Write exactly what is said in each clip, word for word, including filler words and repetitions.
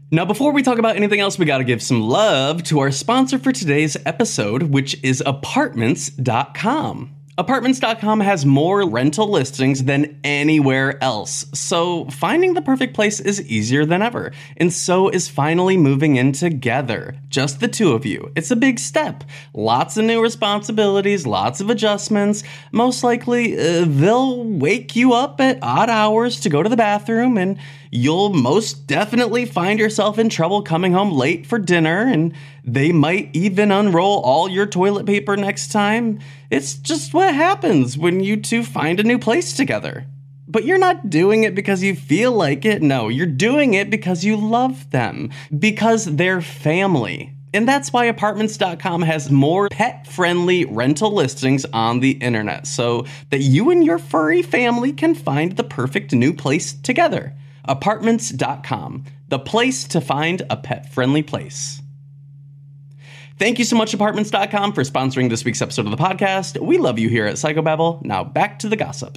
Now, before we talk about anything else, we gotta give some love to our sponsor for today's episode, which is Apartments dot com. Apartments dot com has more rental listings than anywhere else, so finding the perfect place is easier than ever. And so is finally moving in together. Just the two of you. It's a big step. Lots of new responsibilities, lots of adjustments. Most likely, uh, they'll wake you up at odd hours to go to the bathroom, and you'll most definitely find yourself in trouble coming home late for dinner, and they might even unroll all your toilet paper next time. It's just what happens when you two find a new place together. But you're not doing it because you feel like it. No, you're doing it because you love them, because they're family. And that's why Apartments dot com has more pet-friendly rental listings on the internet, so that you and your furry family can find the perfect new place together. Apartments dot com, the place to find a pet-friendly place. Thank you so much, Apartments dot com, for sponsoring this week's episode of the podcast. We love you here at Psychobabble. Now back to the gossip.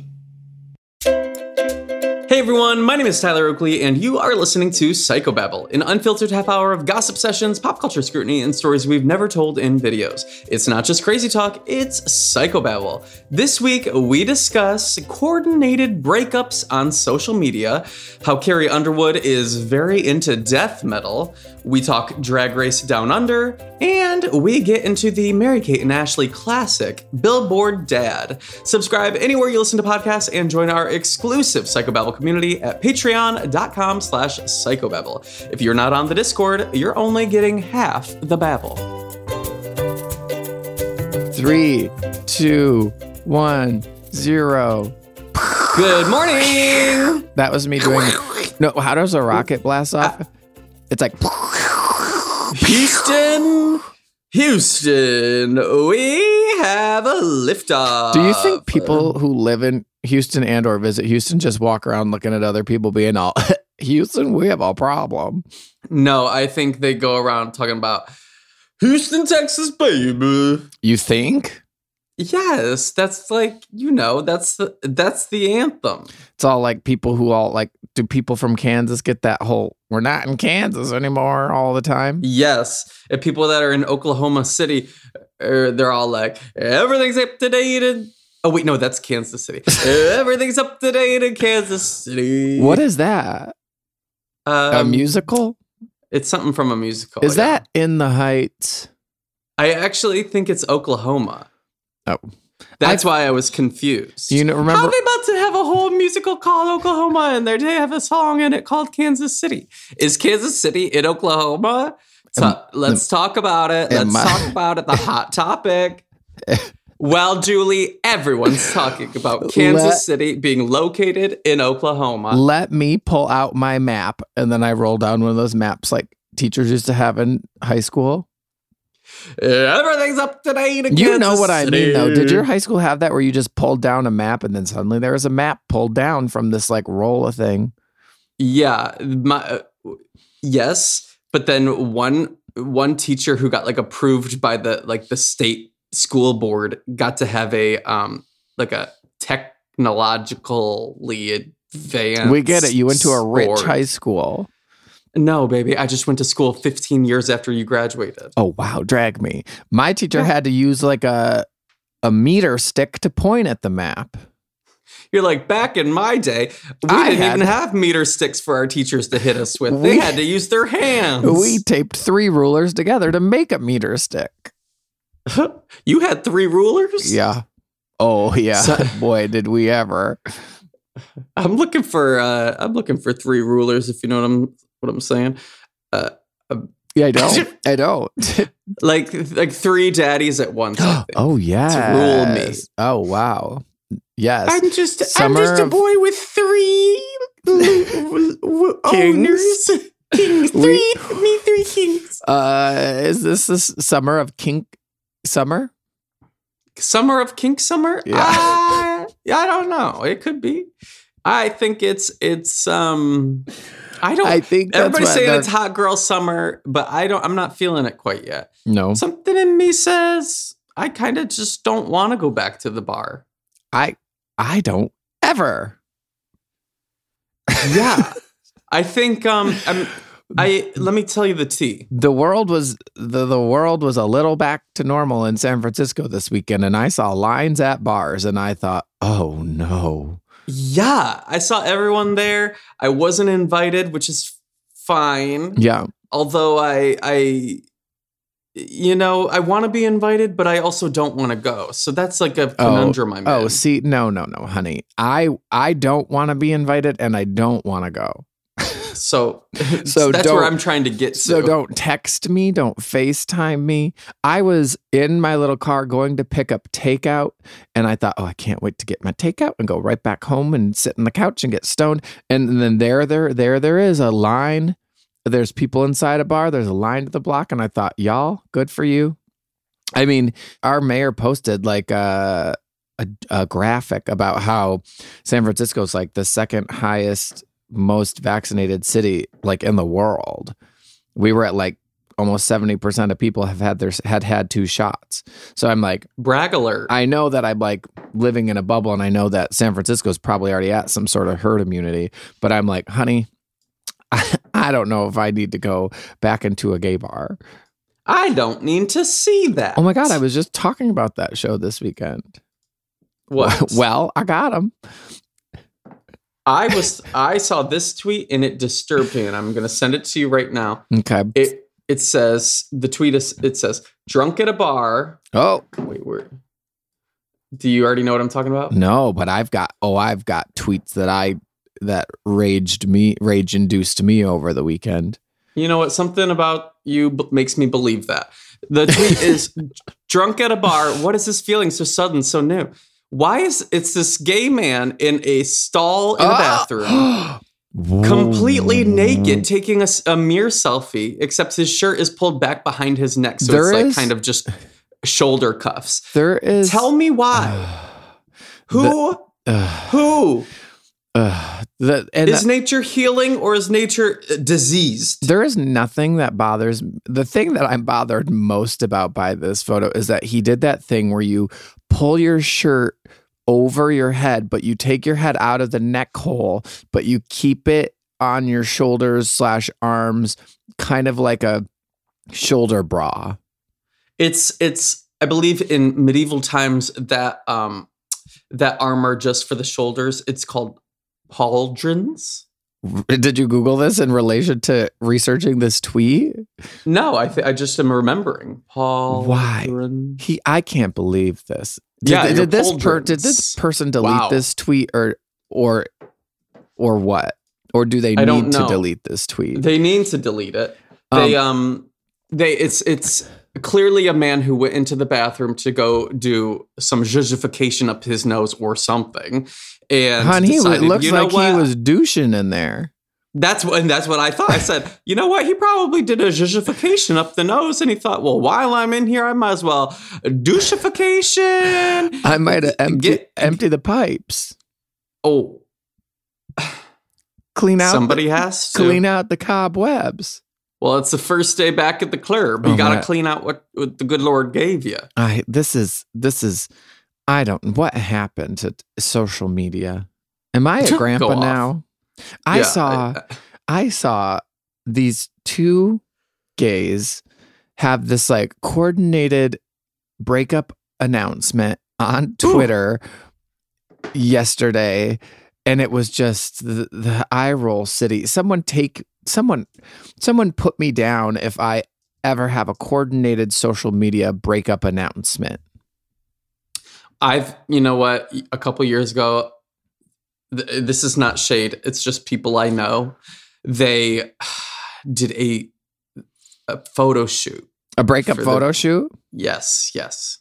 Hey everyone, my name is Tyler Oakley, and you are listening to Psychobabble, an unfiltered half hour of gossip sessions, pop culture scrutiny, and stories we've never told in videos. It's not just crazy talk, it's Psychobabble. This week, we discuss coordinated breakups on social media, how Carrie Underwood is very into death metal, we talk Drag Race Down Under, and we get into the Mary-Kate and Ashley classic, Billboard Dad. Subscribe anywhere you listen to podcasts and join our exclusive Psychobabble community at patreon dot com slash psychobabble. If you're not on the Discord, you're only getting half the babble. Three, two, one, zero. Good morning! That was me doing... No, how does a rocket blast off? It's like... Houston! Houston, we have a liftoff. Do you think people who live in Houston and or visit Houston just walk around looking at other people being all, Houston, we have a problem? No, I think they go around talking about Houston, Texas, baby. You think? Yes, that's like, you know, that's the that's the anthem. It's all like people who all like, do people from Kansas get that whole, we're not in Kansas anymore all the time? Yes. And people that are in Oklahoma City, er, they're all like, everything's up to date. And, oh, wait, no, that's Kansas City. Everything's up to date in Kansas City. What is that? Um, a musical? It's something from a musical. Is yeah. that In the Heights? I actually think it's Oklahoma. Oh. That's I, why I was confused. You know, remember, how are they about to have a whole musical called Oklahoma, and they have a song in it called Kansas City? Is Kansas City in Oklahoma? So um, let's um, talk about it. Let's I, talk about it. The hot topic. Well, Julie, everyone's talking about Kansas let, City being located in Oklahoma. Let me pull out my map, and then I roll down one of those maps like teachers used to have in high school. Everything's up to date in You Kansas know what I City. mean, though. Did your high school have that where you just pulled down a map and then suddenly there was a map pulled down from this like roll of thing? Yeah, my uh, yes, but then one one teacher who got like approved by the like the state school board got to have a um like a technologically advanced. We get it. You went to a rich board. high school. No, baby. I just went to school fifteen years after you graduated. Oh, wow. Drag me. My teacher yeah. had to use like a a meter stick to point at the map. You're like, back in my day, we I didn't had, even have meter sticks for our teachers to hit us with. They we, had to use their hands. We taped three rulers together to make a meter stick. You had three rulers? Yeah. Oh, yeah. So, boy, did we ever. I'm looking for uh, I'm looking for three rulers, if you know what I'm what I'm saying. Uh, uh, yeah, I don't. I don't. like like three daddies at once. Oh yeah. To rule me. Oh wow. Yes. I'm just Summer I'm just a of... boy with three owners. Kings. Three we... me three kings. Uh is this the summer of kink summer? Summer of kink summer? Yeah. Uh, I don't know. It could be. I think it's it's um I don't I think everybody's saying they're... it's hot girl summer, but I don't I'm not feeling it quite yet. No. Something in me says I kind of just don't want to go back to the bar. I I don't ever. Yeah. I think um I'm I let me tell you the tea. The world was the, the world was a little back to normal in San Francisco this weekend, and I saw lines at bars, and I thought, oh no. Yeah, I saw everyone there. I wasn't invited, which is fine. Yeah. Although I, I, you know, I want to be invited, but I also don't want to go. So that's like a conundrum oh, I'm oh, in. see, no, no, no, honey. I I don't want to be invited, and I don't want to go. So, so that's where I'm trying to get to. So don't text me, don't FaceTime me. I was in my little car going to pick up takeout, and I thought, oh, I can't wait to get my takeout and go right back home and sit on the couch and get stoned. And then there, there, there, there is a line. There's people inside a bar. There's a line to the block, and I thought, y'all, good for you. I mean, our mayor posted like a, a, a graphic about how San Francisco is like the second highest most vaccinated city like in the world. We were at like almost seventy percent of people have had their had had two shots. So I'm like, brag alert. I know that I'm like living in a bubble, and I know that San Francisco is probably already at some sort of herd immunity, but I'm like, honey, I, I don't know if I need to go back into a gay bar. I don't need to see that. Oh my God, I was just talking about that show this weekend. What? Well, I got him. I was I saw this tweet and it disturbed me, and I'm going to send it to you right now. Okay. It it says the tweet is it says drunk at a bar. Oh, wait, where? Do you already know what I'm talking about? No, but I've got oh, I've got tweets that I that raged me rage induced me over the weekend. You know what? Something about you b- makes me believe that. The tweet is drunk at a bar. What is this feeling so sudden, so new? Why is it's this gay man in a stall in a bathroom, completely naked, taking a, a mirror selfie, except his shirt is pulled back behind his neck. So there it's like is, kind of just shoulder cuffs. There is. Tell me why. Uh, Who? The, uh, Who? Uh, the, and is nature healing or is nature diseased? There is nothing that bothers. The thing that I'm bothered most about by this photo is that he did that thing where you pull your shirt over your head, but you take your head out of the neck hole, but you keep it on your shoulders slash arms, kind of like a shoulder bra. It's, it's, I believe in medieval times that, um, that armor just for the shoulders, it's called pauldrons. Did you Google this in relation to researching this tweet? No, I th- I just am remembering. Pauldron. Why? He I can't believe this. Did, yeah, did this per, did this person delete wow. this tweet or or or what? Or do they need to delete this tweet? They need to delete it. They um, um they it's it's clearly a man who went into the bathroom to go do some zhuzhification up his nose or something. And Honey, decided, it looks you know like what? he was douching in there. That's what, and that's what I thought. I said, you know what? He probably did a zhuzhification up the nose, and he thought, well, while I'm in here, I might as well douchification. I might have empty, empty the pipes. Oh, clean out. Somebody the, has to clean out the cobwebs. Well, it's the first day back at the club. You oh, got to clean out what, what the good Lord gave you. I this is this is. I don't. What happened to social media? Am I a grandpa now? I yeah, saw. I, I saw these two gays have this like coordinated breakup announcement on Twitter ooh. yesterday, and it was just the, the eye roll city. Someone take someone, someone put me down if I ever have a coordinated social media breakup announcement. I've, you know what, a couple years ago, th- this is not shade. It's just people I know. They did a a photo shoot. A breakup photo the, shoot? Yes, yes.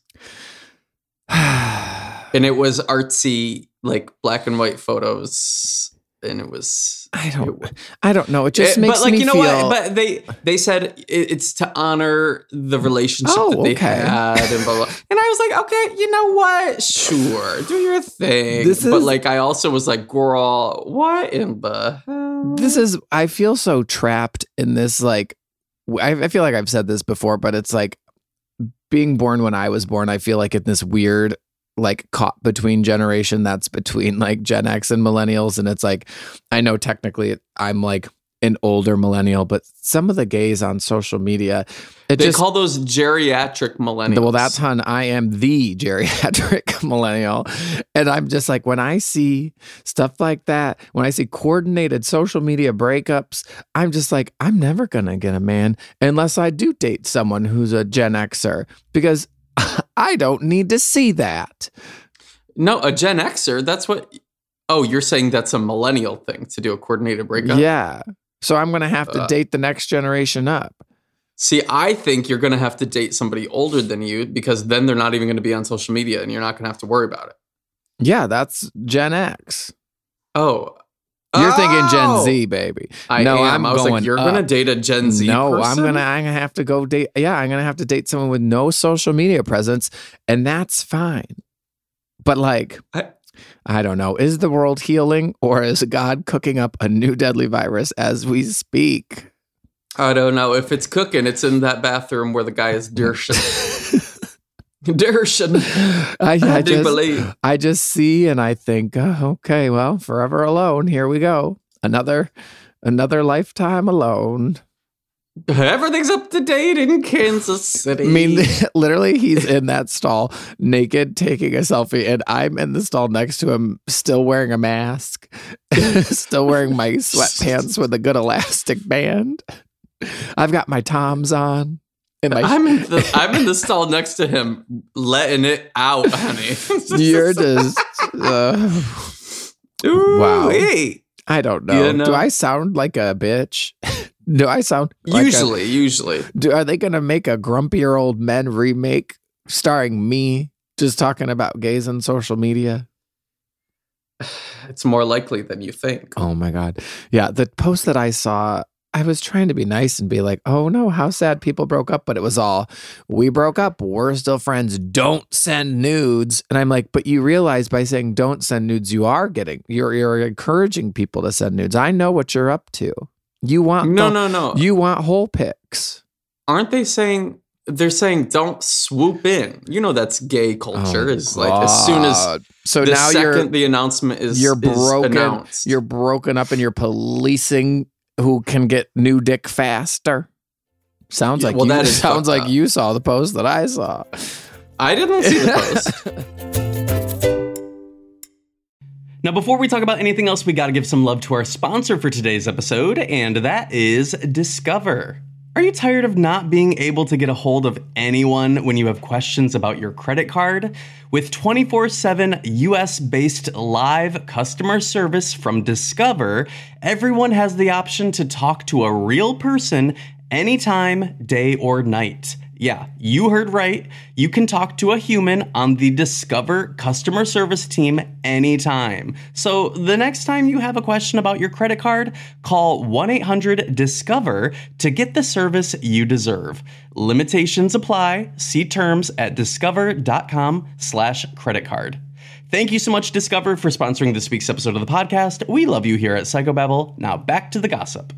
And it was artsy, like black and white photos. And it was I don't it, I don't know. It just it, makes but like me you know feel... what? But they they said it, it's to honor the relationship oh, that they okay. had and blah, blah blah. And I was like, okay, you know what? Sure, do your thing. This but is, like I also was like, girl, what in the hell? This is I feel so trapped in this like I, I feel like I've said this before, but it's like being born when I was born, I feel like in this weird like caught between generation that's between like Gen X and millennials, and it's like I know technically I'm like an older millennial, but some of the gays on social media, it they just, call those geriatric millennials. Well, that's hun. I am the geriatric millennial. And I'm just like, when I see stuff like that, when I see coordinated social media breakups, I'm just like, I'm never going to get a man unless I do date someone who's a Gen Xer, because I don't need to see that. No, a Gen Xer, that's what... Oh, you're saying that's a millennial thing to do a coordinated breakup? Yeah. So I'm going to have to uh, date the next generation up. See, I think you're going to have to date somebody older than you, because then they're not even going to be on social media and you're not going to have to worry about it. Yeah, that's Gen X. Oh. You're oh! thinking Gen Z, baby. I no, am. I'm I was going like, you're up. going to date a Gen Z No, person? I'm going to I'm gonna have to go date. Yeah, I'm going to have to date someone with no social media presence, and that's fine. But like... I, I don't know. Is the world healing, or is God cooking up a new deadly virus as we speak? I don't know. If it's cooking, it's in that bathroom where the guy is Dershin. Dershin. I, I, I do just, believe. I just see and I think, oh, okay, well, forever alone. Here we go. Another, another lifetime alone. Everything's up to date in Kansas City. I mean, literally, he's in that stall naked, taking a selfie, and I'm in the stall next to him, still wearing a mask, still wearing my sweatpants with a good elastic band. I've got my Toms on. And my I'm in the I'm in the stall next to him, letting it out, honey. You're just uh, Ooh, wow. Hey. I don't know. You know. Do I sound like a bitch? Do I sound like usually? A, usually, do are they going to make a grumpier old men remake starring me just talking about gays on social media? It's more likely than you think. Oh my God! Yeah, the post that I saw, I was trying to be nice and be like, "Oh no, how sad people broke up," but it was all, "We broke up, we're still friends. Don't send nudes." And I'm like, "But you realize by saying don't send nudes, you are getting you're you're encouraging people to send nudes. I know what you're up to." You want no, the, no, no. You want whole pics. Aren't they saying they're saying don't swoop in? You know that's gay culture. Oh, is like as soon as so the now second you're, the announcement is you're broken. Is announced. You're broken up and you're policing who can get new dick faster. Sounds like well, you, that is sounds like up. You saw the post that I saw. I didn't see the post. Now, before we talk about anything else, we got to give some love to our sponsor for today's episode, and that is Discover. Are you tired of not being able to get a hold of anyone when you have questions about your credit card? With twenty-four seven U S-based live customer service from Discover, everyone has the option to talk to a real person anytime, day or night. Yeah, you heard right. You can talk to a human on the Discover customer service team anytime. So the next time you have a question about your credit card, call one eight hundred discover to get the service you deserve. Limitations apply. See terms at discover.com slash credit card. Thank you so much, Discover, for sponsoring this week's episode of the podcast. We love you here at Psychobabble. Now back to the gossip.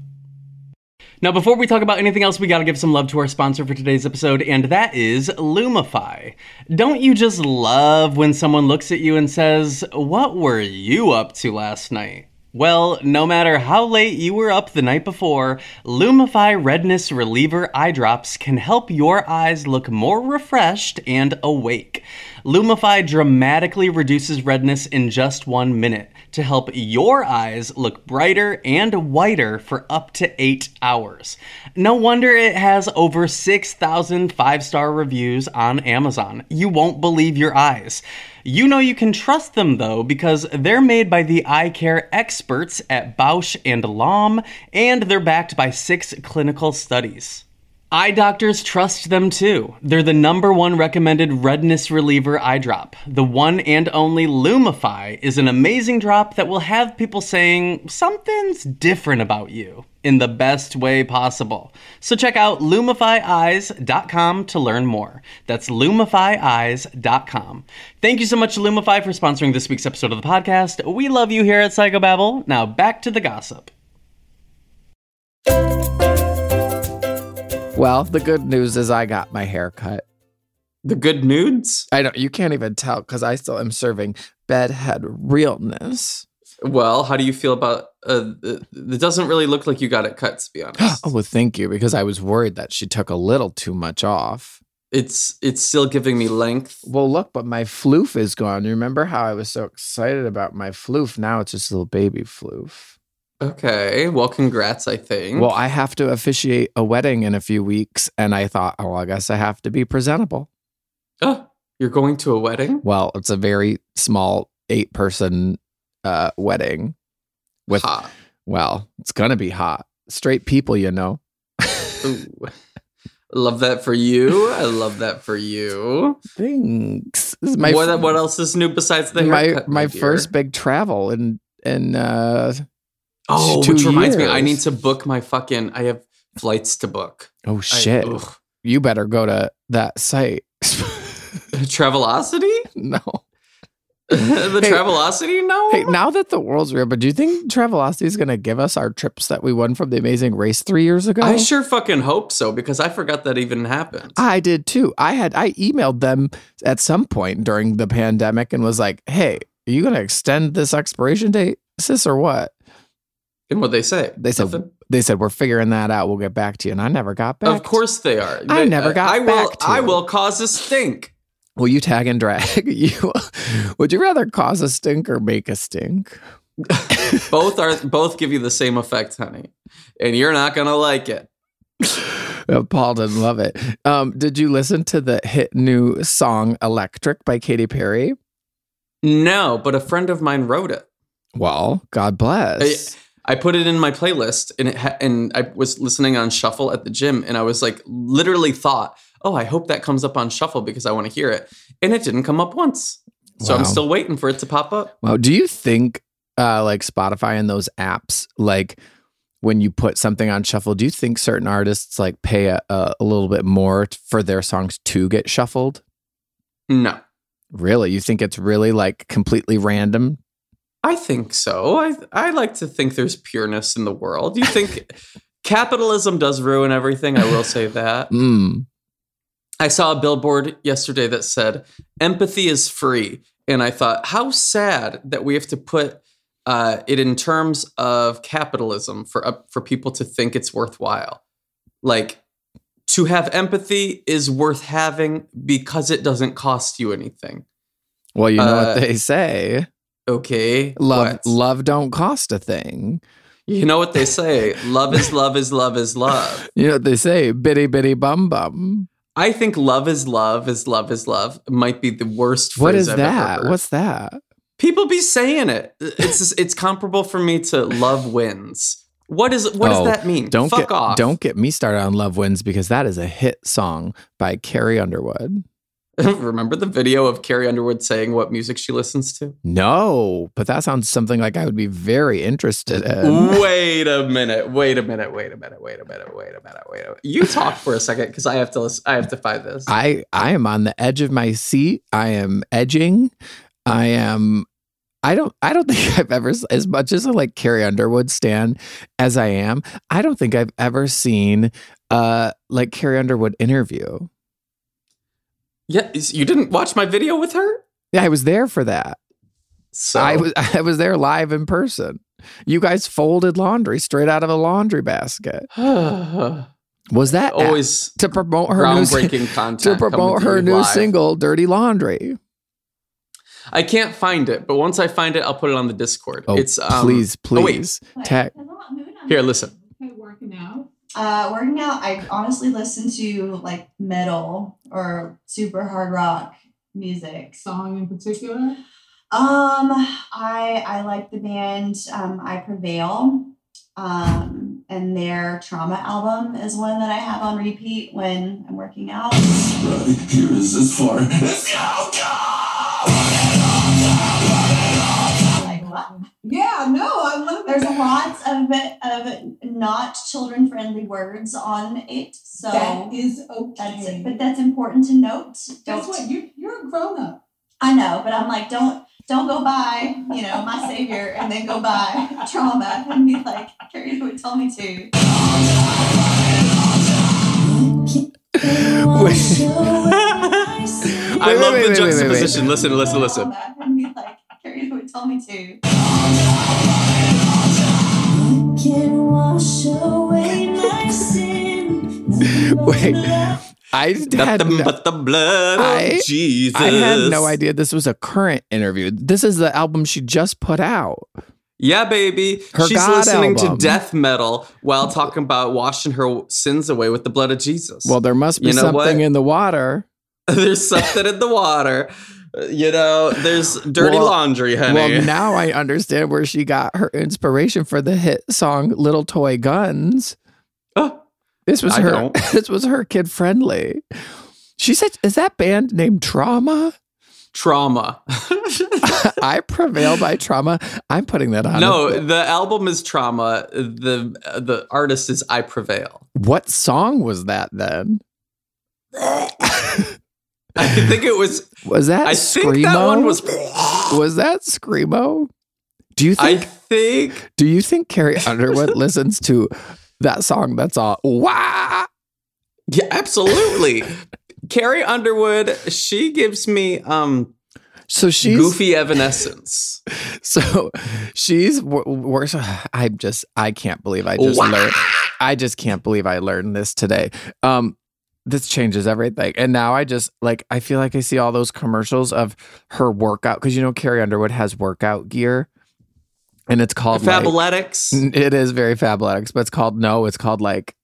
Now, before we talk about anything else, we got to give some love to our sponsor for today's episode, and that is Lumify. Don't you just love when someone looks at you and says, "What were you up to last night?" Well, no matter how late you were up the night before, Lumify Redness Reliever Eye Drops can help your eyes look more refreshed and awake. Lumify dramatically reduces redness in just one minute to help your eyes look brighter and whiter for up to eight hours. No wonder it has over six thousand five-star reviews on Amazon. You won't believe your eyes. You know you can trust them, though, because they're made by the eye care experts at Bausch and Lomb, and they're backed by six clinical studies. Eye doctors trust them too. They're the number one recommended redness reliever eye drop. The one and only Lumify is an amazing drop that will have people saying something's different about you in the best way possible. So check out lumify eyes dot com to learn more. That's lumify eyes dot com. Thank you so much, Lumify, for sponsoring this week's episode of the podcast. We love you here at Psychobabble. Now back to the gossip. Well, the good news is I got my hair cut. The good nudes? I don't. You can't even tell because I still am serving bedhead realness. Well, how do you feel about Uh, it doesn't really look like you got it cut, to be honest. Oh, well, thank you, because I was worried that she took a little too much off. It's it's still giving me length. Well, look, but my floof is gone. You remember how I was so excited about my floof? Now it's just a little baby floof. Okay, well, congrats, I think. Well, I have to officiate a wedding in a few weeks, and I thought, oh, I guess I have to be presentable. Oh, you're going to a wedding? Well, it's a very small eight-person uh, wedding. With, hot. Well, it's going to be hot. Straight people, you know. Ooh. Love that for you. I love that for you. Thanks. This is my what, f- what else is new besides the my haircut? my, my dear? first big travel in in uh oh, two which reminds me, I years. need to book my fucking. I have flights to book. Oh shit! I, you better go to that site. Travelocity? No. the Hey, Travelocity? No. Hey, now that the world's real, but do you think Travelocity is going to give us our trips that we won from the Amazing Race three years ago? I sure fucking hope so, because I forgot that even happened. I did too. I had I emailed them at some point during the pandemic and was like, "Hey, are you going to extend this expiration date, sis, or what?" And what they say? They said Nothing? they said we're figuring that out. We'll get back to you, and I never got back. Of course they are. I They- never got I back will, to I you. will cause a stink. Will you tag and drag? You would you rather cause a stink or make a stink? both are both give you the same effect, honey, and you're not gonna like it. Uh, Paul didn't love it. Um, did you listen to the hit new song "Electric" by Katy Perry? No, but a friend of mine wrote it. Well, God bless. I put it in my playlist, and it ha- and I was listening on shuffle at the gym, and I was like, literally thought, oh, I hope that comes up on shuffle because I want to hear it, and it didn't come up once. So Wow. I'm still waiting for it to pop up. Wow. Do you think, uh, like Spotify and those apps, like when you put something on shuffle, do you think certain artists like pay a, a, a little bit more t- for their songs to get shuffled? No, Really? You think it's really like completely random? I think so. I I like to think there's pureness in the world. You think capitalism does ruin everything? I will say that. Mm. I saw a billboard yesterday that said empathy is free. And I thought, how sad that we have to put uh, it in terms of capitalism for uh, for people to think it's worthwhile. Like, to have empathy is worth having because it doesn't cost you anything. Well, you know Uh, what they say. Okay. Love, what? love don't cost a thing. You know what they say? Love is love is love is love. You know what they say? Bitty bitty bum bum. I think love is love is love is love might be the worst phrase What is I've ever that? heard. What's that? People be saying it. It's it's comparable for me to love wins. What is what Oh, does that mean? Don't Fuck get off. don't get me started on Love Wins, because that is a hit song by Carrie Underwood. Remember the video of Carrie Underwood saying what music she listens to? No, but that sounds something like I would be very interested in. Wait a minute. Wait a minute. Wait a minute. Wait a minute. Wait a minute. Wait a minute. You talk for a second because I have to listen, I have to find this. I I am on the edge of my seat. I am edging. I am. I don't. I don't think I've ever, as much as I like Carrie Underwood stan as I am, I don't think I've ever seen uh like Carrie Underwood interview. Yeah, you didn't watch my video with her? Yeah, I was there for that. So I was I was there live in person. You guys folded laundry straight out of a laundry basket. Was that always to promote her new groundbreaking content to coming promote to her you new live. single, Dirty Laundry? I can't find it, but once I find it, I'll put it on the Discord. Oh, it's um, please, oh, wait. please. Tag. Here, listen. Okay, working out. Uh, working out, I honestly listen to like metal or super hard rock music. Song in particular? Um, I I like the band um, I Prevail, um, and their Trauma album is one that I have on repeat when I'm working out. Right, here is as far. Let's go, Like what? Yeah, no, I love There's it. a lot of of not children friendly words on it, so That is okay. that's it. But that's important to note. Guess Don't- what? You're, you're a grown up. I know, but I'm like, don't don't go by, you know, my savior, and then go by Trauma and be like, Carrie would tell me to. I Wait, love wait, the wait, wait, wait, wait. juxtaposition. Listen, listen, listen. Trauma, and be like, Carrie would tell me to. can wash away my sin. Nothing but Wait. blood. I had Nothing no, but the blood I- of Jesus. I had no idea this was a current interview. This is the album she just put out. Yeah, baby. Her She's God listening album. to death metal while talking about washing her sins away with the blood of Jesus. Well, there must be You know something what? in the water. There's something in the water. Uh, You know, there's dirty Well- laundry, honey. Well, now I understand where she got her inspiration for the hit song "Little Toy Guns." Oh, This was I her. don't. This was her kid friendly. She said, "Is that band named Trauma?" trauma. I Prevail by Trauma. I'm putting that on. No, the album is Trauma. The the artist is I Prevail. What song was that then? I think it was. Was that I Screamo? think that one was. Was that Screamo? Do you I think? think. do you think Carrie Underwood listens to that song? That's all. Wah! Yeah, absolutely. Carrie Underwood. She gives me um So she's goofy evanescence. So she's w- worse. I just I can't believe I just Wow. learned. I just can't believe I learned this today. Um, this changes everything. And now I just like I feel like I see all those commercials of her workout because you know Carrie Underwood has workout gear, and it's called like, Fabletics. it is very Fabletics, but it's called no, it's called like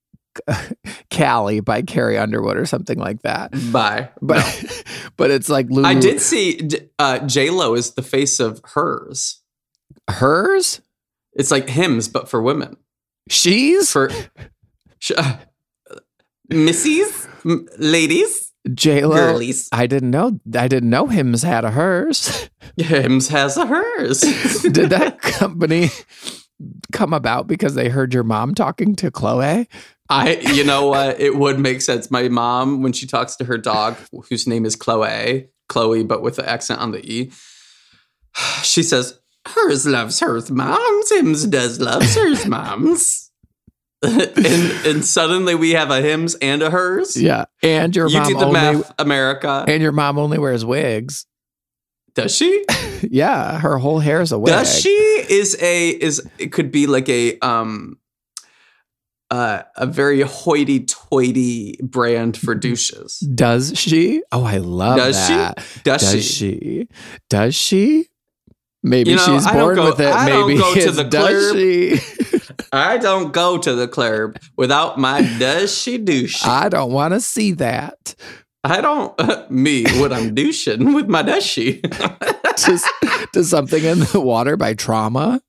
Callie by Carrie Underwood or something like that. Bye. But but it's like Lulu. I did see uh, J Lo is the face of hers. hers. It's like hymns, but for women. She's For sh- uh, missies, M- ladies, J Lo. girlies. I didn't know. I didn't know Hims had a hers. Hymns has a hers. Did that company come about because they heard your mom talking to Chloe? I, you know what? It would make sense. My mom, when she talks to her dog, whose name is Chloe, Chloe, but with the accent on the E, she says, hers loves hers moms, Hims does loves hers moms. and, and suddenly we have a Hims and a hers. Yeah, and your You mom do the only math, America. and your mom only wears wigs. Does she? Yeah, her whole hair is a wig. Does she? Is a is it could be like a um uh, a very hoity-toity brand for douches. Does she? Oh, I love Does that. she? Does, Does she? she? Does she? Maybe You know, she's I don't born go- with it. I don't Maybe go to it's the does club. she? I don't go to the club without my does she douche. I don't want to see that. I don't me when I'm douching with my does she. Does, does something in the water by Trauma?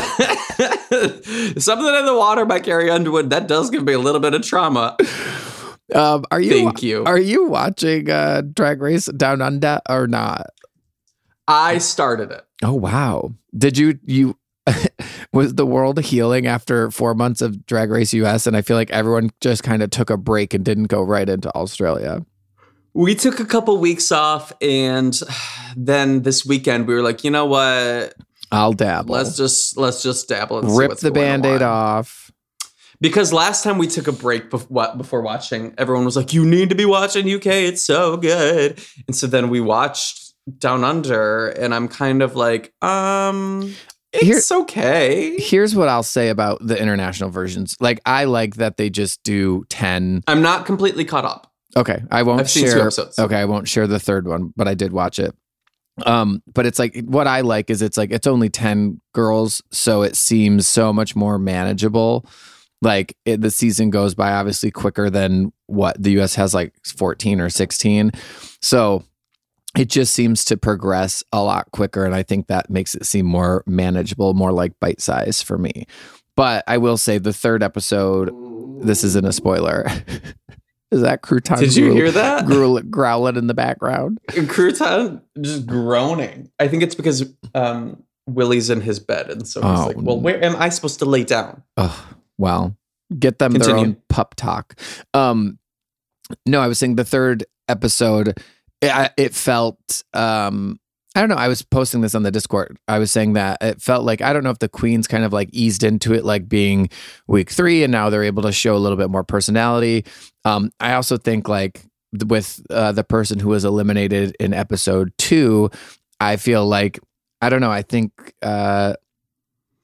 Something in the water by Carrie Underwood that does give me a little bit of trauma. Um, are you? Thank you. Are you watching uh, Drag Race Down Under or not? I started it. Oh wow! Did you you was the world healing after four months of Drag Race U S? And I feel like everyone just kind of took a break and didn't go right into Australia. We took a couple weeks off, and then this weekend we were like, you know what? I'll dabble. Let's just let's just dabble and see rip what's the going Band-Aid on. off. Because last time we took a break bef- what, before watching, everyone was like, you need to be watching U K. It's so good. And so then we watched Down Under, and I'm kind of like, um, it's okay. Here's what I'll say about the international versions. Like, I like that they just do ten. I'm not completely caught up. Okay, I won't I've seen two share. episodes. Okay, I won't share the third one, but I did watch it. Um, but it's like what I like is it's like it's only ten girls, so it seems so much more manageable. Like it, the season goes by obviously quicker than what the U S has, like fourteen or sixteen. So it just seems to progress a lot quicker, and I think that makes it seem more manageable, more like bite size for me. But I will say the third episode. This isn't a spoiler. Is that crouton? Did you gruel- hear that? gruel- growling in the background? Crouton just groaning. I think it's because um, Willie's in his bed, and so he's Oh, like, well, where am I supposed to lay down? Oh, well, get them their Continue. own pup talk. Um, no, I was saying the third episode, it, I- it felt, um, I don't know. I was posting this on the Discord. I was saying that it felt like, I don't know if the queens kind of like eased into it, like being week three, and now they're able to show a little bit more personality. Um, I also think like with uh, the person who was eliminated in episode two, I feel like, I don't know. I think, uh,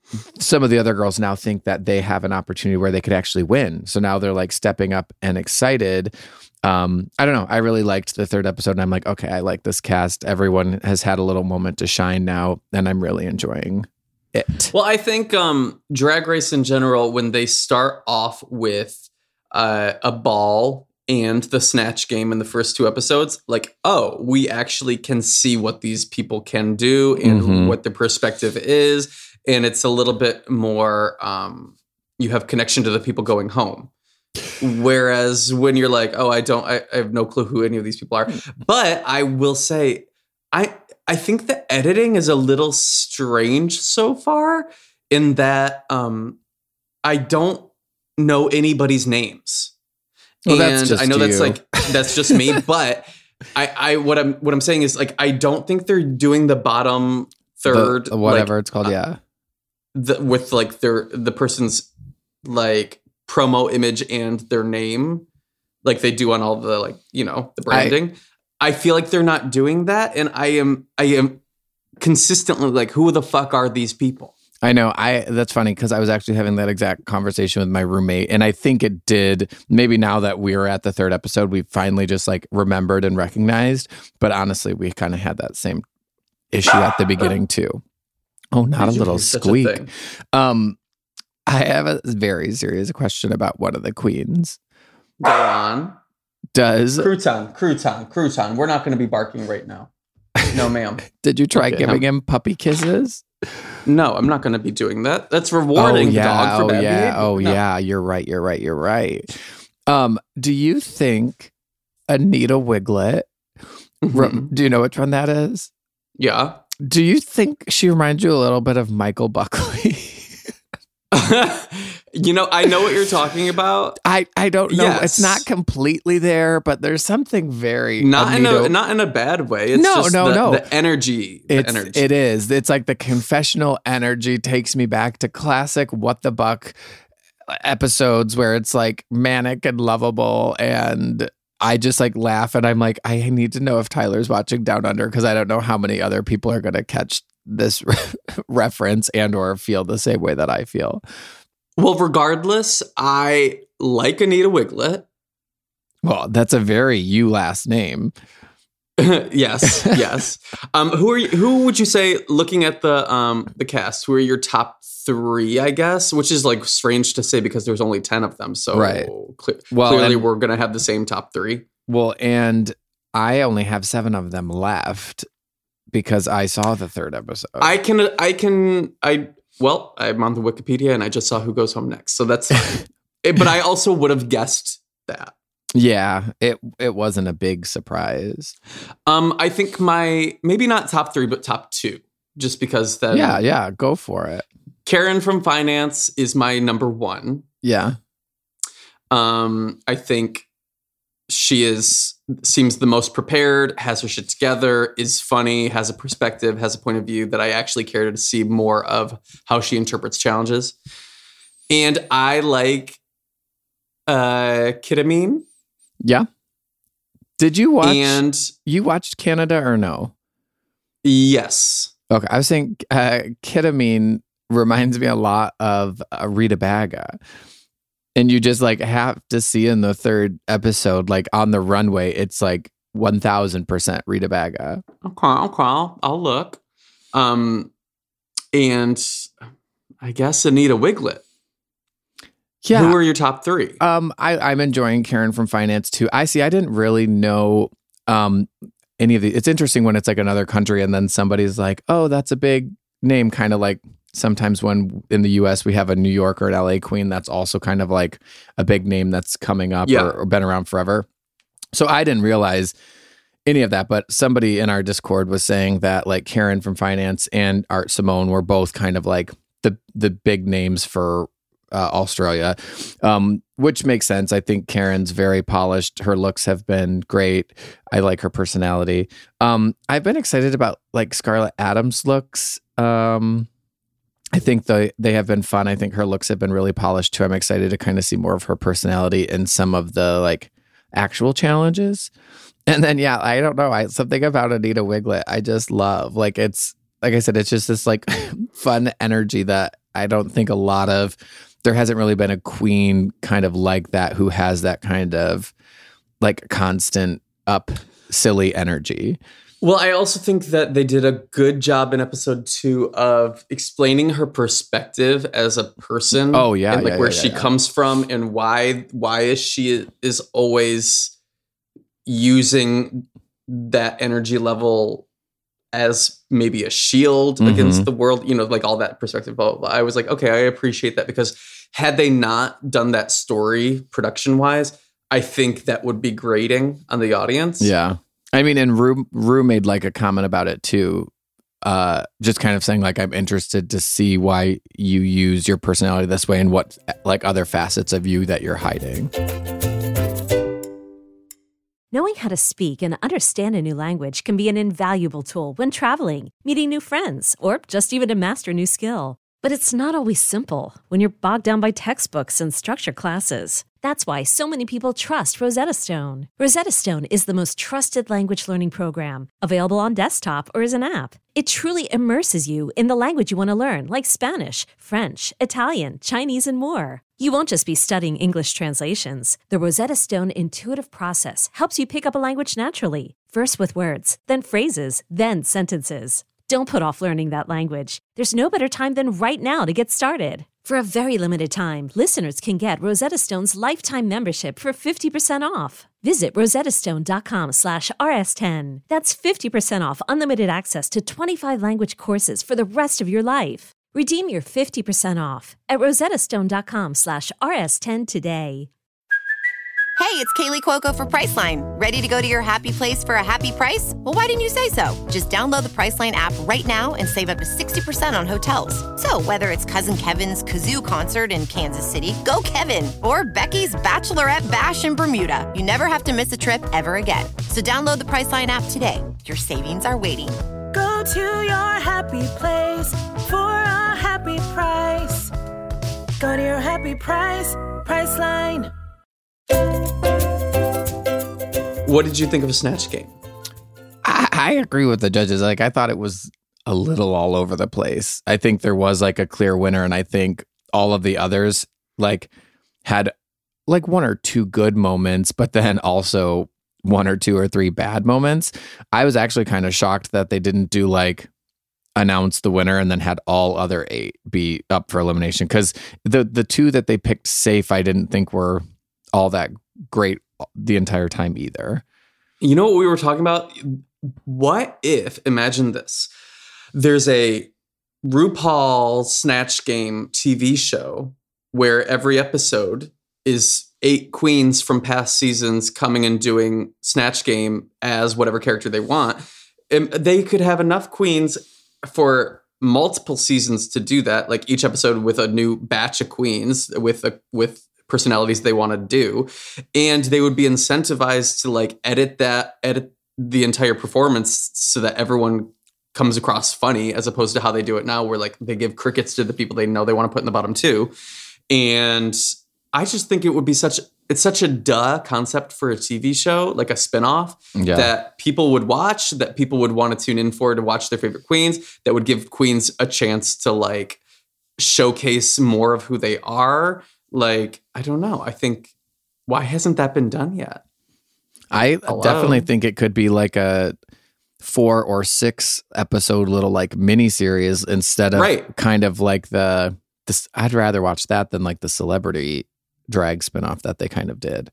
some of the other girls now think that they have an opportunity where they could actually win. So now they're like stepping up and excited. Um, I don't know. I really liked the third episode and I'm like, okay, I like this cast. Everyone has had a little moment to shine now and I'm really enjoying it. Well, I think um, Drag Race in general, when they start off with uh, a ball and the snatch game in the first two episodes, like, oh, we actually can see what these people can do and Mhm. what the perspective is. And it's a little bit more, um, you have connection to the people going home. Whereas when you're like, oh, I don't, I, I have no clue who any of these people are. But I will say, I I think the editing is a little strange so far in that um, I don't know anybody's names. Well, and that's just I know that's you. like that's just me, but I, I what I'm what I'm saying is like I don't think they're doing the bottom third The- whatever like, it's called. Yeah. the, with like their the person's like promo image and their name like they do on all the like you know the branding. I, I feel like they're not doing that, and I am I am consistently like, who the fuck are these people? I know. I that's funny because I was actually having that exact conversation with my roommate, and I think it did. Maybe now that we're at the third episode, we finally just like remembered and recognized. But honestly, we kind of had that same issue at the beginning too. Oh, not a Did you little hear such a squeak. thing? Um, I have a very serious question about one of the queens. Go on. Does Crouton, crouton, crouton. We're not going to be barking right now. No, ma'am. did you try Okay, giving um, him puppy kisses? No, I'm not going to be doing that. That's rewarding oh the yeah, dog for oh bad yeah, behavior. oh No. yeah. You're right. You're right. You're right. Um, do you think Anita Wiglet? re- Mhm. do you know which one that is? Yeah. Do you think she reminds you a little bit of Michael Buckley? You know, I know what you're talking about. I, I don't know. Yes. It's not completely there, but there's something very Not in Anita- a not in a bad way. It's No, just no, the, no. the energy. The It's energy. it is. It's like the confessional energy takes me back to classic What the Buck episodes where it's like manic and lovable, and I just like laugh and I'm like, I need to know if Tyler's watching Down Under because I don't know how many other people are going to catch this reference and or feel the same way that I feel. Well, regardless, I like Anita Wiglet. Well, that's a very you last name. yes, yes. Um, who are you, who would you say, looking at the um the cast, who are your top three? I guess, which is like strange to say because there's only ten of them. So Right. cle- Well, clearly, and- we're gonna have the same top three. Well, and I only have seven of them left because I saw the third episode. I can, I can, I. Well, I'm on the Wikipedia and I just saw who goes home next, so that's fine. It- but I also would have guessed that. yeah, it it wasn't a big surprise. Um, I think my maybe not top three, but top two, just because then yeah, yeah, go for it. Karen from Finance is my number one. Yeah. Um, I think she is seems the most prepared, has her shit together, is funny, has a perspective, has a point of view that I actually care to see more of how she interprets challenges. And I like uh Ketamine. Yeah. Did you watch And you watched Canada or no? yes. Okay, I was saying uh, ketamine reminds me a lot of uh, Rita Baga. And you just like have to see in the third episode, like on the runway, it's like one thousand percent Rita Baga. Okay, okay, I'll look. Um, and I guess Anita Wiglet. Yeah. Who are your top three? Um, I, I'm enjoying Karen from Finance too. I see. I didn't really know um any of the. It's interesting when it's like another country and then somebody's like, "Oh, that's a big name." Kind of like sometimes when in the U S we have a New York or an L A queen that's also kind of like a big name that's coming up Yeah. or, or been around forever. So I didn't realize any of that, but somebody in our Discord was saying that like Karen from Finance and Art Simone were both kind of like the the big names for uh, Australia, um, which makes sense. I think Karen's very polished. Her looks have been great. I like her personality. Um, I've been excited about like Scarlett Adams' looks. Um, I think the, they have been fun. I think her looks have been really polished too. I'm excited to kind of see more of her personality in some of the like actual challenges. And then, yeah, I don't know. I something about Anita Wiglet I just love. Like it's like I said, it's just this like fun energy that I don't think a lot of, there hasn't really been a queen kind of like that who has that kind of like constant up silly energy. Well, I also think that they did a good job in episode two of explaining her perspective as a person. Oh, yeah, and like yeah, where yeah, she yeah. comes from and why why is she is always using that energy level as maybe a shield Mhm. against the world. You know, like all that perspective. Blah, blah, blah. I was like, okay, I appreciate that, because had they not done that story production wise, I think that would be grating on the audience. Yeah. I mean, and Rue, Rue made like a comment about it too. Uh, just kind of saying like, I'm interested to see why you use your personality this way and what like other facets of you that you're hiding. Knowing how to speak and understand a new language can be an invaluable tool when traveling, meeting new friends, or just even to master a new skill. But it's not always simple when you're bogged down by textbooks and structured classes. That's why so many people trust Rosetta Stone. Rosetta Stone is the most trusted language learning program, available on desktop or as an app. It truly immerses you in the language you want to learn, like Spanish, French, Italian, Chinese, and more. You won't just be studying English translations. The Rosetta Stone intuitive process helps you pick up a language naturally, first with words, then phrases, then sentences. Don't put off learning that language. There's no better time than right now to get started. For a very limited time, listeners can get Rosetta Stone's lifetime membership for fifty percent off. Visit rosettastone.com slash rs10. That's fifty percent off unlimited access to twenty-five language courses for the rest of your life. Redeem your fifty percent off at rosettastone.com slash rs10 today. Hey, it's Kaylee Cuoco for Priceline. Ready to go to your happy place for a happy price? Well, why didn't you say so? Just download the Priceline app right now and save up to sixty percent on hotels. So whether it's Cousin Kevin's Kazoo Concert in Kansas City, go Kevin, or Becky's Bachelorette Bash in Bermuda, you never have to miss a trip ever again. So download the Priceline app today. Your savings are waiting. Go to your happy place for a happy price. Go to your happy price, Priceline. What did you think of Snatch Game? I, I agree with the judges. Like, I thought it was a little all over the place. I think there was like a clear winner, and I think all of the others like had like one or two good moments, but then also one or two or three bad moments. I was actually kind of shocked that they didn't do like announce the winner and then had all other eight be up for elimination, because the the two that they picked safe, I didn't think were all that great the entire time either. You know what we were talking about? What if, imagine this, there's a RuPaul Snatch Game T V show where every episode is eight queens from past seasons coming and doing Snatch Game as whatever character they want. And they could have enough queens for multiple seasons to do that, like each episode with a new batch of queens with a with personalities they want to do, and they would be incentivized to like edit that edit the entire performance so that everyone comes across funny, as opposed to how they do it now where like they give crickets to the people they know they want to put in the bottom two. And I just think it would be such it's such a duh concept for a T V show, like a spinoff, Yeah. that people would watch, that people would want to tune in for to watch their favorite queens, that would give queens a chance to like showcase more of who they are. Like, I don't know. I think, why hasn't that been done yet? I Hello? definitely think it could be like a four or six episode little like mini series instead of Right. kind of like the this. I'd rather watch that than like the celebrity drag spinoff that they kind of did.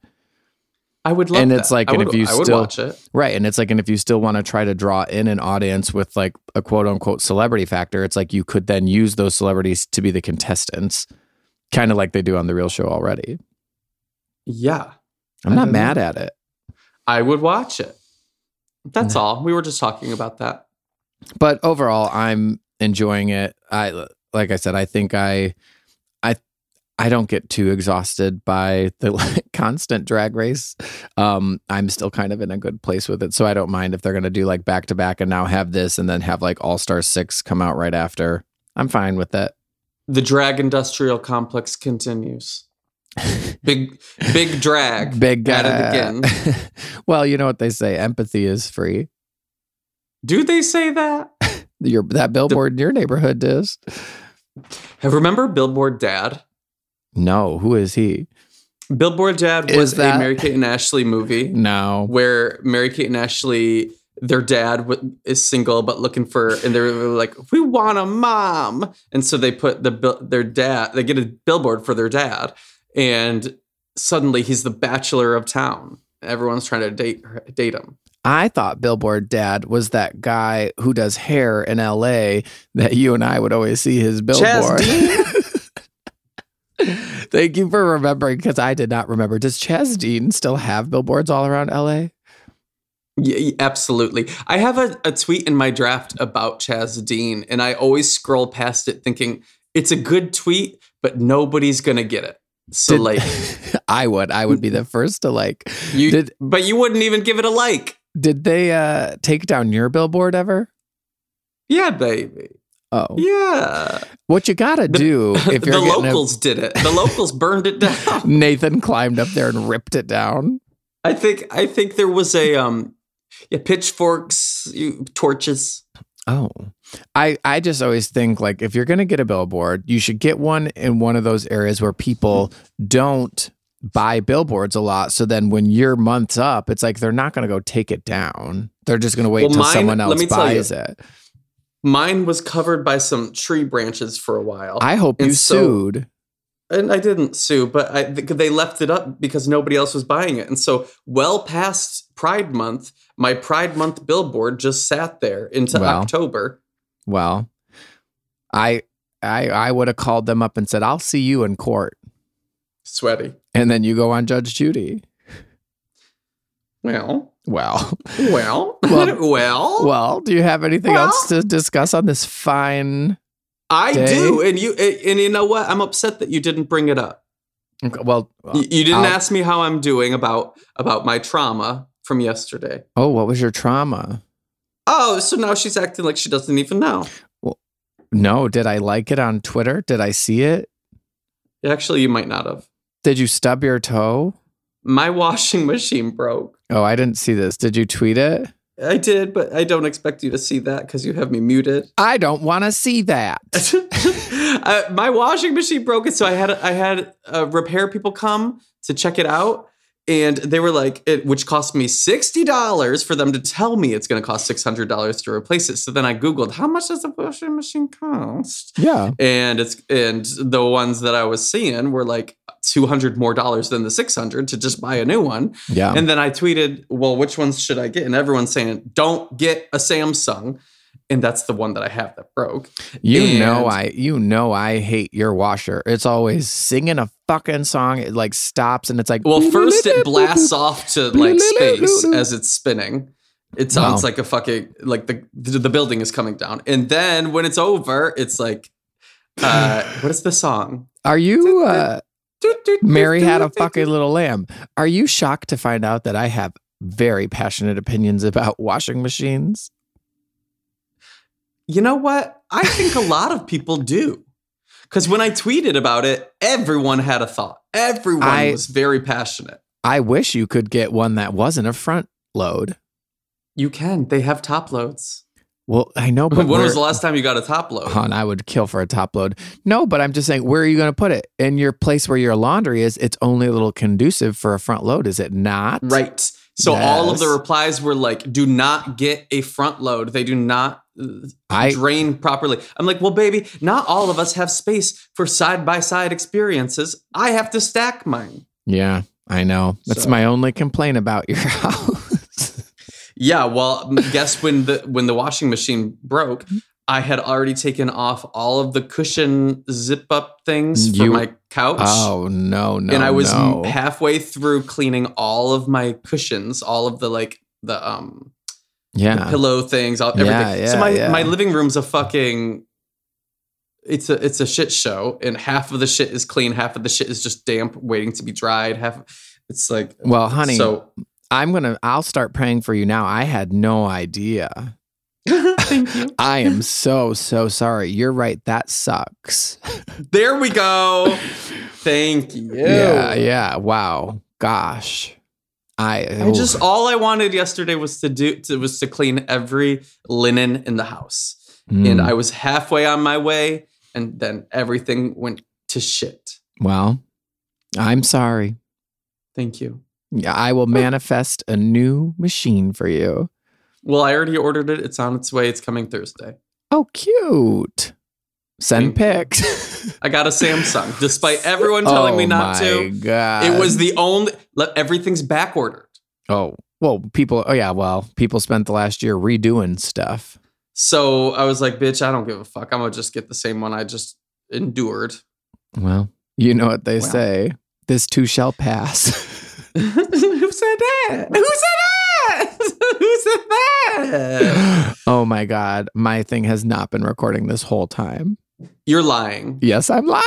I would love And that. it's like, I and would, if you I would still- watch it. Right. And it's like, and if you still want to try to draw in an audience with like a quote unquote celebrity factor, it's like you could then use those celebrities to be the contestants, kind of like they do on The Real Show already. Yeah. I'm I not don't mad know. at it. I would watch it. That's No. all. We were just talking about that. But overall, I'm enjoying it. I like I said, I think I, I, I don't get too exhausted by the like, constant drag race. Um, I'm still kind of in a good place with it, so I don't mind if they're gonna do like back to back and now have this and then have like All Star Six come out right after. I'm fine with that. The drag industrial complex continues. Big, big drag. Big at uh, it again. Well, you know what they say: empathy is free. Do they say that? Your that billboard in your neighborhood does. Remember Billboard Dad? No, who is he? Billboard Dad Is was that- a Mary-Kate and Ashley movie. No. Where Mary-Kate and Ashley, their dad w- is single but looking for, and they're like, we want a mom. And so they put the bil- their dad, they get a billboard for their dad. And suddenly he's the bachelor of town. Everyone's trying to date date him. I thought Billboard Dad was that guy who does hair in L A that you and I would always see his billboard. Chaz Thank you for remembering, because I did not remember. Does Chaz Dean still have billboards all around L A? Yeah, yeah, absolutely. I have a, a tweet in my draft about Chaz Dean, and I always scroll past it thinking it's a good tweet, but nobody's gonna get it. So Did- like, I would. I would be the first to like. you, Did- but you wouldn't even give it a like. Did they uh, take down your billboard ever? Yeah, baby. Oh, Yeah. what you gotta do if you're the getting locals did it. The locals burned it down. a, Nathan climbed up there and ripped it down. I think I think there was a um yeah, pitchforks, you, torches. Oh, I, I just always think like if you're going to get a billboard, you should get one in one of those areas where people don't buy billboards a lot. So then when your month's up, it's like they're not going to go take it down. They're just going to wait Well, until mine- someone let else me tell you. buys it. Mine was covered by some tree branches for a while. I hope And you so- sued. And I didn't sue, but I, th- they left it up because nobody else was buying it. And so well past Pride Month, my Pride Month billboard just sat there into Well. October. Well, I I I would have called them up and said, I'll see you in court. Sweaty. And then you go on Judge Judy. Well, Well, well, Well- well, well, do you have anything Well. else to discuss on this fine? I day. do. And you, and you know what? I'm upset that you didn't bring it up. Okay, well, You, you didn't I'll- ask me how I'm doing about about my trauma from yesterday. oh, what was your trauma? Oh, so now she's acting like she doesn't even know. No, did I like it on Twitter? Did I see it? Actually, you might not have. Did you stub your toe? My washing machine broke. Oh, I didn't see this. Did you tweet it? I did, but I don't expect you to see that because you have me muted. I don't want to see that. uh, my washing machine broke, and so I had I had uh, repair people come to check it out, and they were like, it, which cost me sixty dollars for them to tell me it's going to cost six hundred dollars to replace it. So then I googled how much does a washing machine cost, Yeah. and it's and the ones that I was seeing were like two hundred more dollars than the six hundred to just buy a new one. Yeah. And then I tweeted, well, which ones should I get? And everyone's saying, don't get a Samsung. And that's the one that I have that broke. You And- know I you know I hate your washer. It's always singing a fucking song. It like stops and it's like Well, first it blasts off to like space as it's spinning. It sounds Wow. like a fucking, like the the building is coming down. And then when it's over, it's like, uh, what is the song? Are you uh Mary had a fucking little lamb. Are you shocked to find out that I have very passionate opinions about washing machines? You know what? I think a lot of people do. Because when I tweeted about it, everyone had a thought. Everyone I- was very passionate. I wish you could get one that wasn't a front load. You can. They have top loads. Well, I know, but When was where- the last time you got a top load? Hon, I would kill for a top load. No, but I'm just saying, where are you going to put it? In your place where your laundry is, it's only a little conducive for a front load, is it not? Right. So all of the Yes. replies were like, do not get a front load. They do not uh, I- drain properly. I'm like, well, baby, not all of us have space for side by side experiences. I have to stack mine. Yeah, I know. That's So- my only complaint about your house. Yeah, well, guess when the when the washing machine broke, I had already taken off all of the cushion zip up things for You- my couch. Oh, no, no, and I was no. halfway through cleaning all of my cushions, all of the like the um yeah. pillow things, all, Yeah, everything. so yeah, my yeah. my living room's a fucking it's a it's a shit show, and half of the shit is clean, half of the shit is just damp, waiting to be dried. Half it's like Well, honey, So I'm going to, I'll start praying for you now. I had no idea. thank you. I am so, so sorry. You're right. That sucks. There we go. Thank you. Yeah, yeah. Wow. Gosh. I, I just all I wanted yesterday was to do to, was to clean every linen in the house. Mm. And I was halfway on my way, and then everything went to shit. Well, I'm sorry. Thank you. Yeah, I will manifest a new machine for you. Well, I already ordered it. It's on its way. It's coming Thursday. Oh, cute. Send Thank pics. I got a Samsung, despite everyone telling oh me not my to. God. It was the only. Everything's back ordered. Oh, well, people. Oh, yeah. Well, people spent the last year redoing stuff. So I was like, bitch, I don't give a fuck. I'm going to just get the same one I just endured. Well, you know what they Well. say. This too shall pass. Who said that? Who said that? Who said that? Oh my God. My thing has not been recording this whole time. You're lying. Yes, I'm lying.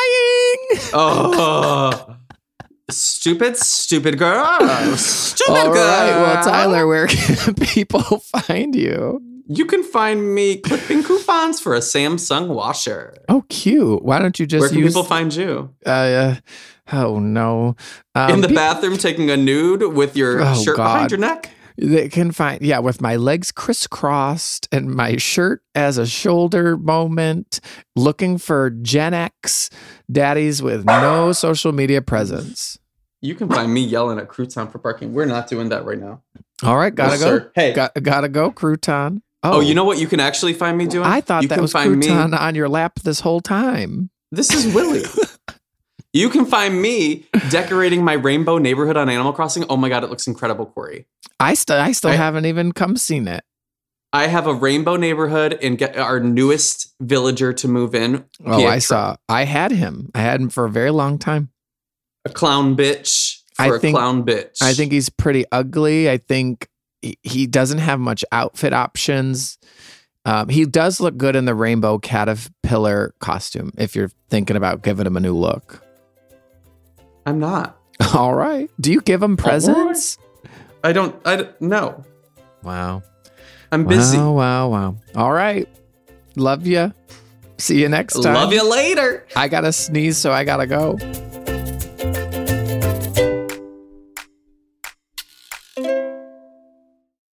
Oh, stupid, stupid girl. Stupid All girl. right. Well, Tyler, where can people find you? You can find me clipping coupons for a Samsung washer. Oh, cute. Why don't you just Where can use... people find you? Uh, oh, no. Um, In the pe- bathroom taking a nude with your Oh, shirt God. behind your neck? They can find, yeah, with my legs crisscrossed and my shirt as a shoulder moment, looking for Gen X daddies with no social media presence. You can find me yelling at Crouton for parking. We're not doing that right now. All right, gotta No, go. sir. Hey. Got, gotta go, Crouton. Oh, you know what you can actually find me doing? I thought you that can was find Crouton me. on your lap this whole time. This is Willie. You can find me decorating my rainbow neighborhood on Animal Crossing. Oh my God, it looks incredible, Corey. I still, I still I- haven't even come seen it. I have a rainbow neighborhood and get our newest villager to move in. Oh, Pietro. I saw. I had him. I had him for a very long time. A clown bitch for I a think- clown bitch. I think he's pretty ugly. I think he, he doesn't have much outfit options. Um, he does look good in the rainbow caterpillar costume if you're thinking about giving him a new look. I'm not. All right. Do you give him presents? I don't. I don't, no. Wow. I'm busy. Wow, wow, wow. All right. Love you. See you next time. Love you later. I got to sneeze, so I got to go.